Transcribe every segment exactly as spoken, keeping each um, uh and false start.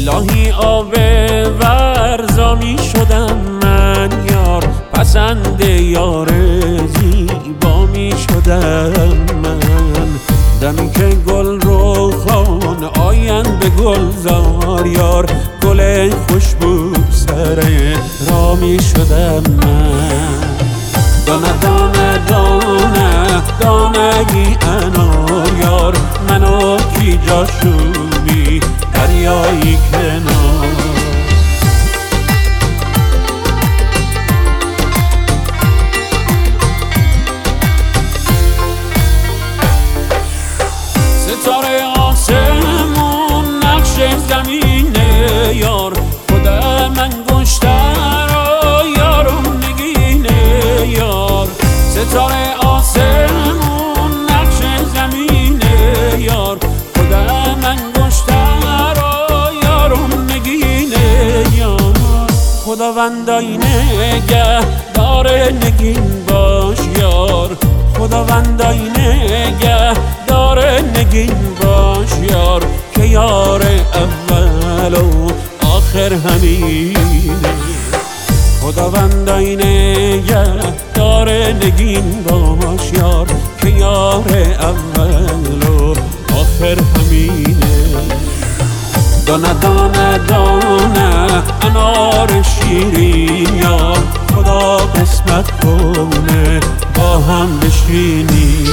الهی آب ورزا می شدم من یار، پسند یار زیبا می شدم من. دمی که گل رو خان آیند به گلزار یار، گل خوشبو سر را می شدم من. دانه دانه دانه دانگی انار یار، منو کی جاشوبی دریایی کنار. ستاره آسمون نقش زمینه یار، خدا من گشتر و یارم نگینه یار. ستاره آسمون نقش زمینه یار، خدا من گشتر و یارم نگینه یار. خداوندای نگه داره نگین باش یار، خداوندای نگه داره نگین باش یار، که یار اول و آخر همینه. خداوندای نگه داره نگین باش یار، که یار اول و آخر همینه. دانه دانه دانه انار شیرین یار، خدا قسمت کنه با هم بشینی.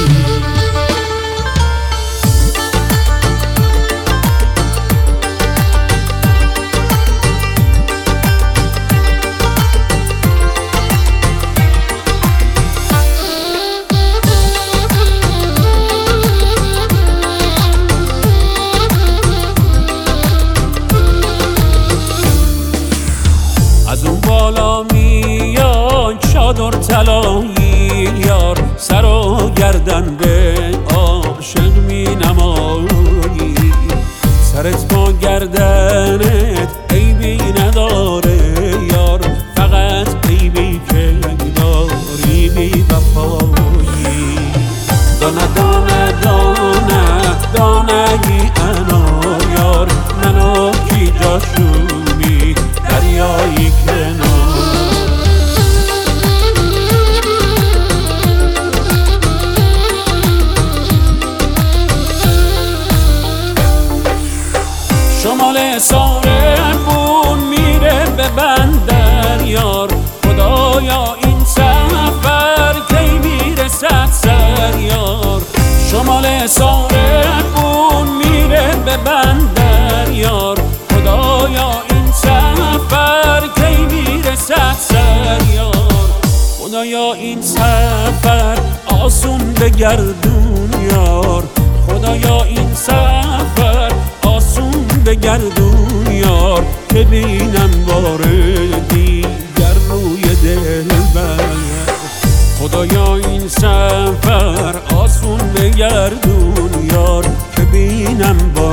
از اون بالا میاد چادر طلایی یار، سر و گردن به عاشق می نمایی. سرت با گردنت عیبی نداره یار، فقط عیبی که داری بی وفایی. دانه دانه دانه دانگی انار یار، منو کی جاشوبی دریایی کنار. شمال سارمون میره به بندر یار، خدایا این سفر کی میرسد سر یار. شمال سارمون میره به بندر یار، خدایا این سفر کی میرسد سر یار. خدایا این سفر آسون بگردون یار، خدایا این سفر آسون بگردون یار، که بینم بار دیگر روی دلبر. خدایا این سفر آسون بگردون یار، که بینم بار